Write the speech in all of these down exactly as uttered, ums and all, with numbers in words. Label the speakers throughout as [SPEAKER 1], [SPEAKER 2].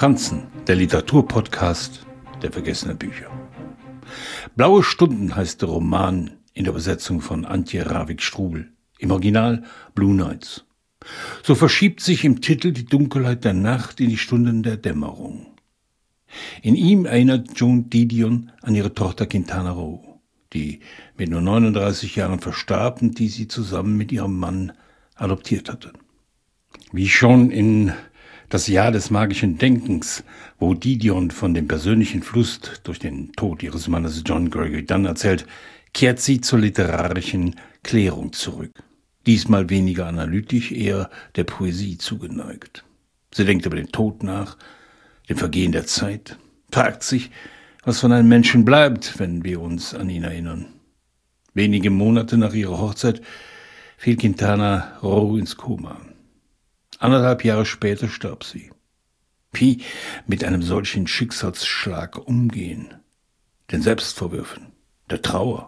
[SPEAKER 1] Franzen, der Literaturpodcast der vergessenen Bücher. Blaue Stunden heißt der Roman in der Übersetzung von Antje Ravik-Strubel. Im Original Blue Nights. So verschiebt sich im Titel die Dunkelheit der Nacht in die Stunden der Dämmerung. In ihm erinnert Joan Didion an ihre Tochter Quintana Roo, die mit nur neununddreißig Jahren verstarb und die sie zusammen mit ihrem Mann adoptiert hatte. Wie schon in Das Jahr des magischen Denkens, wo Didion von dem persönlichen Fluss durch den Tod ihres Mannes John Gregory Dunne erzählt, kehrt sie zur literarischen Klärung zurück. Diesmal weniger analytisch, eher der Poesie zugeneigt. Sie denkt über den Tod nach, dem Vergehen der Zeit, fragt sich, was von einem Menschen bleibt, wenn wir uns an ihn erinnern. Wenige Monate nach ihrer Hochzeit fiel Quintana Roo ins Koma. Anderthalb Jahre später starb sie. Wie mit einem solchen Schicksalsschlag umgehen? Den Selbstvorwürfen, der Trauer.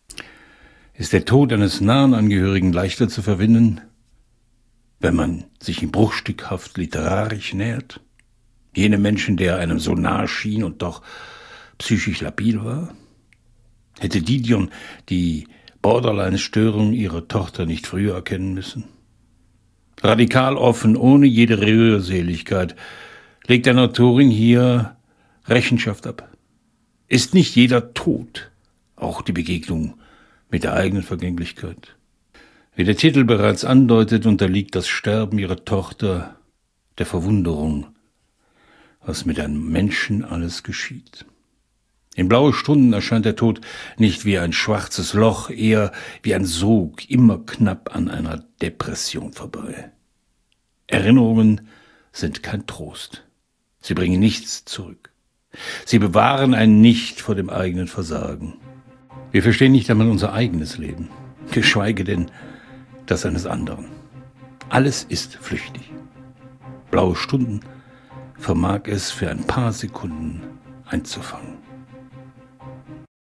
[SPEAKER 1] Ist der Tod eines nahen Angehörigen leichter zu verwinden, wenn man sich ihm bruchstückhaft literarisch nähert? Jenem Menschen, der einem so nahe schien und doch psychisch labil war? Hätte Didion die Borderline-Störung ihrer Tochter nicht früher erkennen müssen? Radikal offen, ohne jede Rührseligkeit, legt eine Autorin hier Rechenschaft ab. Ist nicht jeder Tod auch die Begegnung mit der eigenen Vergänglichkeit? Wie der Titel bereits andeutet, unterliegt das Sterben ihrer Tochter der Verwunderung, was mit einem Menschen alles geschieht. In Blaue Stunden erscheint der Tod nicht wie ein schwarzes Loch, eher wie ein Sog, immer knapp an einer Depression vorbei. Erinnerungen sind kein Trost. Sie bringen nichts zurück. Sie bewahren einen nicht vor dem eigenen Versagen. Wir verstehen nicht einmal unser eigenes Leben, geschweige denn das eines anderen. Alles ist flüchtig. Blaue Stunden vermag es für ein paar Sekunden einzufangen.